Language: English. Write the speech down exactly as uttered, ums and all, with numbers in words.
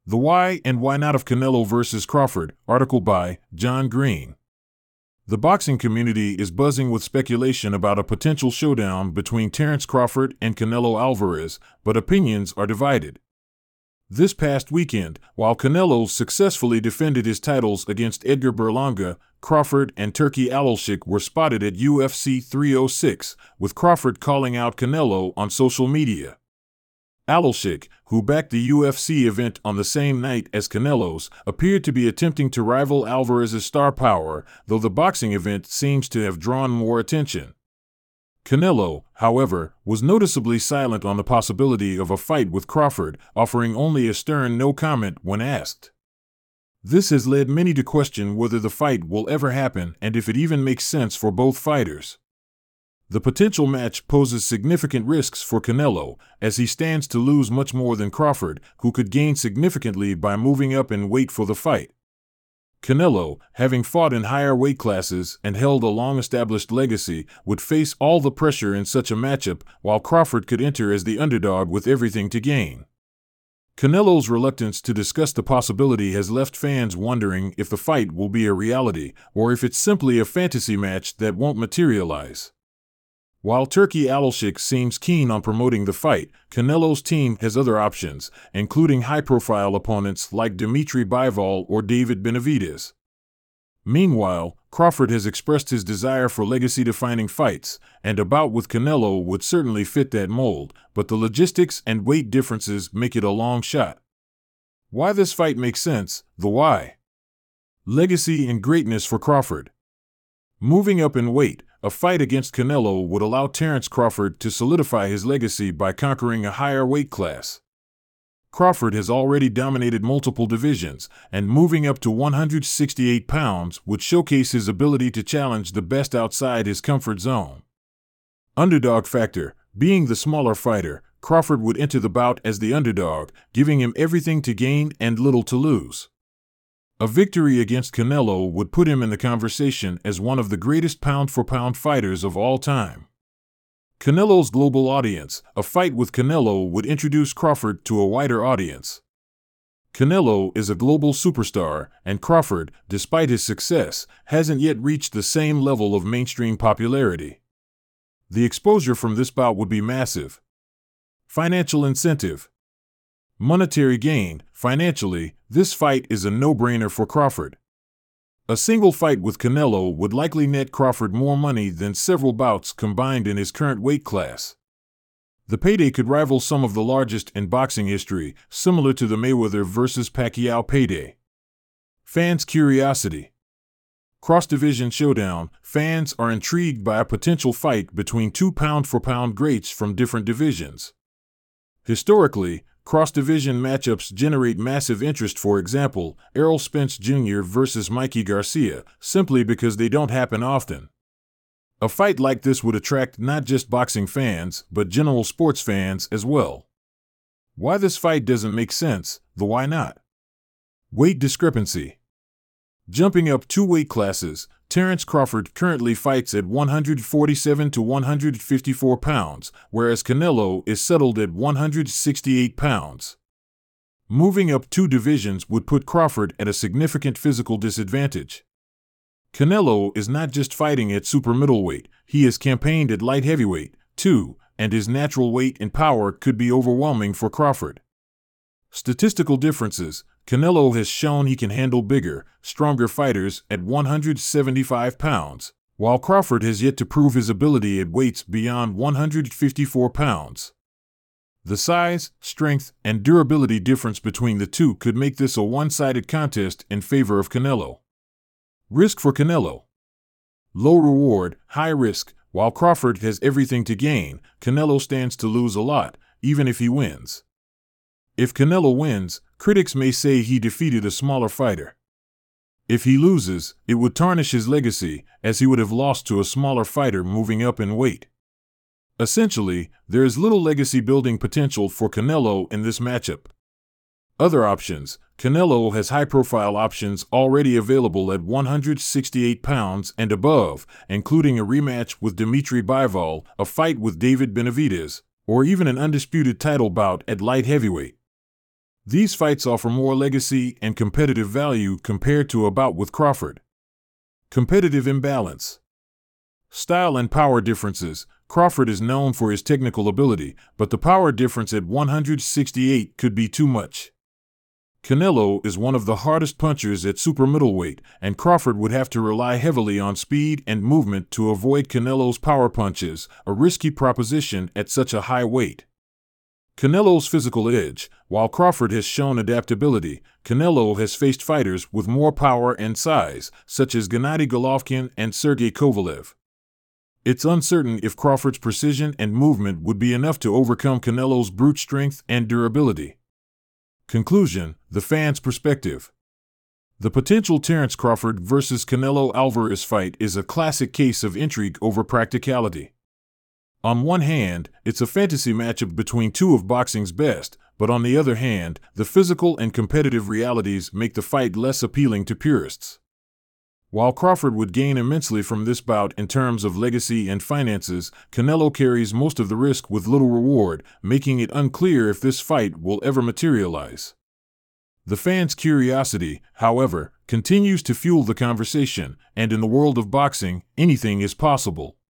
The Why and Why Not of Canelo versus Crawford, article by John Green. The boxing community is buzzing with speculation about a potential showdown between Terence Crawford and Canelo Alvarez, but opinions are divided. This past weekend, while Canelo successfully defended his titles against Edgar Berlanga, Crawford and Turki Alalshikh were spotted at U F C three oh six, with Crawford calling out Canelo on social media. Alalshikh, who backed the U F C event on the same night as Canelo's, appeared to be attempting to rival Alvarez's star power, though the boxing event seems to have drawn more attention. Canelo, however, was noticeably silent on the possibility of a fight with Crawford, offering only a stern no comment when asked. This has led many to question whether the fight will ever happen and if it even makes sense for both fighters. The potential match poses significant risks for Canelo, as he stands to lose much more than Crawford, who could gain significantly by moving up in weight for the fight. Canelo, having fought in higher weight classes and held a long-established legacy, would face all the pressure in such a matchup, while Crawford could enter as the underdog with everything to gain. Canelo's reluctance to discuss the possibility has left fans wondering if the fight will be a reality, or if it's simply a fantasy match that won't materialize. While Turki Alalshikh seems keen on promoting the fight, Canelo's team has other options, including high-profile opponents like Dimitri Bivol or David Benavidez. Meanwhile, Crawford has expressed his desire for legacy-defining fights, and a bout with Canelo would certainly fit that mold, but the logistics and weight differences make it a long shot. Why this fight makes sense, the why. Legacy and greatness for Crawford. Moving up in weight, a fight against Canelo would allow Terence Crawford to solidify his legacy by conquering a higher weight class. Crawford has already dominated multiple divisions, and moving up to one hundred sixty-eight pounds would showcase his ability to challenge the best outside his comfort zone. Underdog factor. Being the smaller fighter, Crawford would enter the bout as the underdog, giving him everything to gain and little to lose. A victory against Canelo would put him in the conversation as one of the greatest pound-for-pound fighters of all time. Canelo's global audience. A fight with Canelo would introduce Crawford to a wider audience. Canelo is a global superstar, and Crawford, despite his success, hasn't yet reached the same level of mainstream popularity. The exposure from this bout would be massive. Financial incentive. Monetary gain. Financially, this fight is a no-brainer for Crawford. A single fight with Canelo would likely net Crawford more money than several bouts combined in his current weight class. The payday could rival some of the largest in boxing history, similar to the Mayweather versus Pacquiao payday. Fans' curiosity. Cross-division showdown. Fans are intrigued by a potential fight between two pound-for-pound greats from different divisions. Historically, cross-division matchups generate massive interest. For example, Errol Spence Junior versus Mikey Garcia, simply because they don't happen often. A fight like this would attract not just boxing fans, but general sports fans as well. Why this fight doesn't make sense, the why not. Weight discrepancy. Jumping up two weight classes, Terence Crawford currently fights at one hundred forty-seven to one hundred fifty-four pounds, whereas Canelo is settled at one hundred sixty-eight pounds. Moving up two divisions would put Crawford at a significant physical disadvantage. Canelo is not just fighting at super middleweight, he has campaigned at light heavyweight, too, and his natural weight and power could be overwhelming for Crawford. Statistical differences. Canelo has shown he can handle bigger, stronger fighters at one hundred seventy-five pounds, while Crawford has yet to prove his ability at weights beyond one hundred fifty-four pounds. The size, strength, and durability difference between the two could make this a one-sided contest in favor of Canelo. Risk for Canelo. Low reward, high risk. While Crawford has everything to gain, Canelo stands to lose a lot, even if he wins. If Canelo wins, critics may say he defeated a smaller fighter. If he loses, it would tarnish his legacy, as he would have lost to a smaller fighter moving up in weight. Essentially, there is little legacy-building potential for Canelo in this matchup. Other options. Canelo has high-profile options already available at one hundred sixty-eight pounds and above, including a rematch with Dimitri Bivol, a fight with David Benavidez, or even an undisputed title bout at light heavyweight. These fights offer more legacy and competitive value compared to a bout with Crawford. Competitive imbalance. Style and power differences. Crawford is known for his technical ability, but the power difference at one hundred sixty-eight could be too much. Canelo is one of the hardest punchers at super middleweight, and Crawford would have to rely heavily on speed and movement to avoid Canelo's power punches, a risky proposition at such a high weight. Canelo's physical edge. While Crawford has shown adaptability, Canelo has faced fighters with more power and size, such as Gennady Golovkin and Sergey Kovalev. It's uncertain if Crawford's precision and movement would be enough to overcome Canelo's brute strength and durability. Conclusion: the fan's perspective. The potential Terence Crawford versus Canelo Alvarez fight is a classic case of intrigue over practicality. On one hand, it's a fantasy matchup between two of boxing's best, but on the other hand, the physical and competitive realities make the fight less appealing to purists. While Crawford would gain immensely from this bout in terms of legacy and finances, Canelo carries most of the risk with little reward, making it unclear if this fight will ever materialize. The fans' curiosity, however, continues to fuel the conversation, and in the world of boxing, anything is possible.